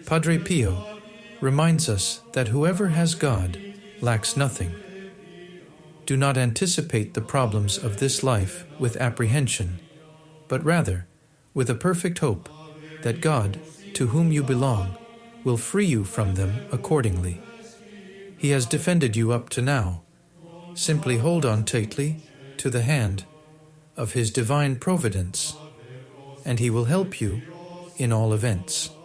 Padre Pio reminds us that whoever has God lacks nothing. Do not anticipate the problems of this life with apprehension, but rather with a perfect hope that God, to whom you belong, will free you from them accordingly. He has defended you up to now. Simply hold on tightly to the hand of His divine providence, and He will help you in all events.